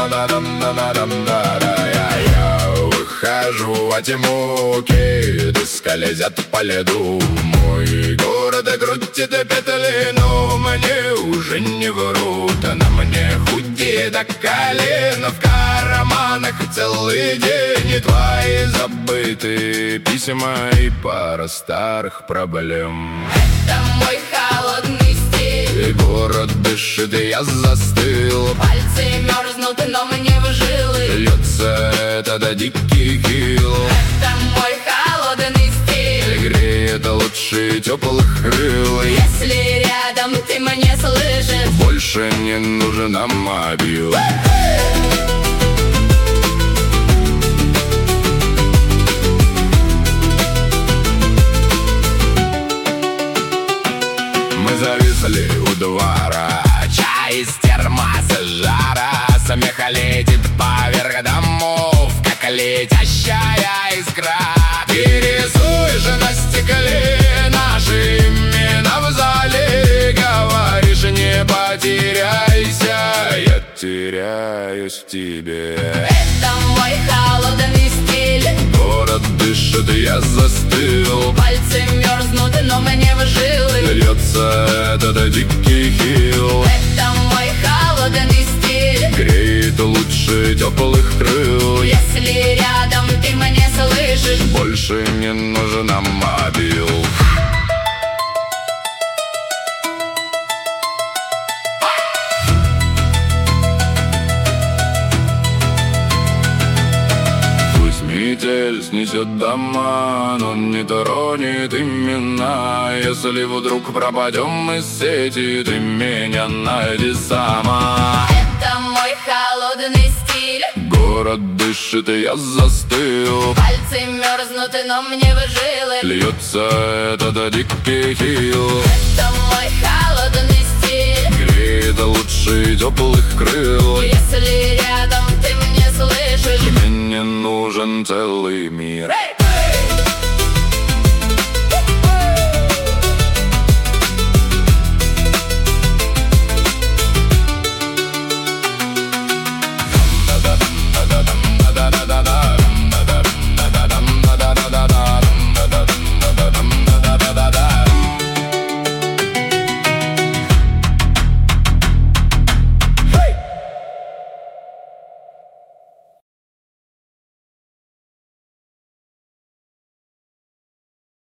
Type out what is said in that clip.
Я выхожу во тьму, киды скользят по льду. Мой город крутит петли, но мне уже не врут. На мне худи до колен, в карманах целый день. И твои забытые письма и пара старых проблем. Это мой холодный стиль. И город дышит, и я застыл. Пальцы мерзнут, но мне в жилы Льется этот дикий хил. Это мой холодный стиль. Греет лучше теплых крыл. Если рядом ты меня слышишь, Больше не нужен нам мобил. Мы зависли у двора, чай из термоса жара. Смеха летит поверх домов, как летящая искра. Ты рисуешь на стекле наши имена в зале. Говоришь, не потеряйся, я теряюсь в тебе. это мой холодный стиль. Город дышит, я застыл. Пальцы мерзнут, но мне в жилы Льется этот дикий хил. Это мой холодный стиль. Греет лучше теплых крыл. Если рядом ты меня слышишь, Больше не нужен нам мобил. Пусть метель снесет дома, но не тронет имена. Если вдруг пропадем из сети, ты меня найди сама. это мой холодный стиль. Город дышит, и я застыл. Пальцы мерзнут, но мне в жилы Льется этот дикий хил. Это мой холодный стиль. Греет лучше теплых крыл. Если рядом ты меня слышишь, Мне не нужен целый мир.